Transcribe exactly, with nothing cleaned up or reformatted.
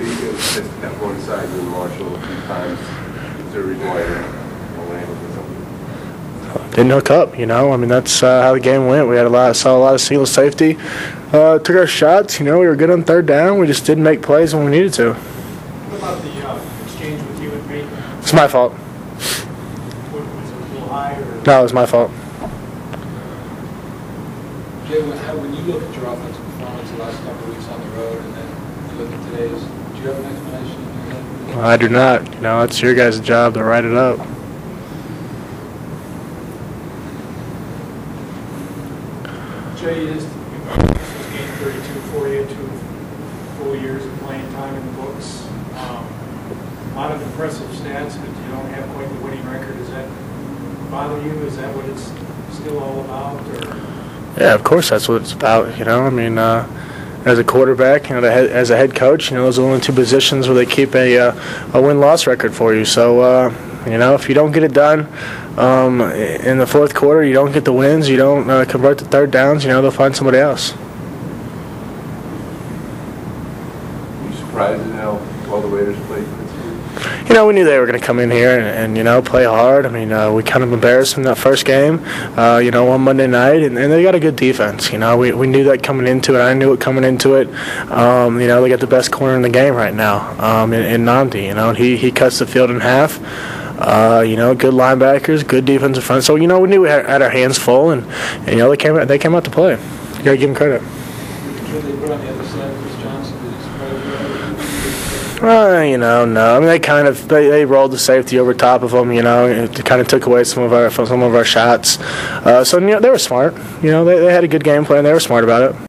So you guys just that one side with Marshall a few times. Is there a reason why you're only able to do something? Didn't hook up, you know. I mean, that's uh, how the game went. We had a lot, saw a lot of single safety. Uh, took our shots, you know. We were good on third down. We just didn't make plays when we needed to. What about the uh, exchange with you and Peyton? It's my fault. What, was it a little high or? No, it was my fault. Jay, when, how, when you look at your offensive performance the last couple of weeks on the road, and then you look at today's, do you have an explanation in your head? I do not. You know, it's your guys' job to write it up. Jay, this, this was game thirty-two for you, two full years of playing time in the books. Um, a lot of impressive stats, but you don't have quite the winning record. Does that bother you? Is that what it's still all about? Or? Yeah, of course that's what it's about. You know, I mean, uh, as a quarterback, you know, the head, as a head coach, you know, those are the only two positions where they keep a uh, a win-loss record for you. So, uh, you know, if you don't get it done um, in the fourth quarter, you don't get the wins, you don't uh, convert the third downs, you know, they'll find somebody else. Were you surprised at how well the Raiders played this year? You know, we knew they were going to come in here and, and, you know, play hard. I mean, uh, we kind of embarrassed them that first game, uh, you know, on Monday night, and, and they got a good defense. You know, we we knew that coming into it. I knew it coming into it. Um, you know, they got the best corner in the game right now um, in, in Nnamdi. You know, and he, he cuts the field in half. Uh, you know, good linebackers, good defensive front. So, you know, we knew we had, had our hands full, and, and, you know, they came out, they came out to play. You got to give them credit. Sure they put on the other side, Chris Johnson, did he surprise you? Uh, you know, no. I mean, they kind of they, they rolled the safety over top of them. You know, it kind of took away some of our some of our shots. Uh, so you know, they were smart. You know, they they had a good game plan. They were smart about it.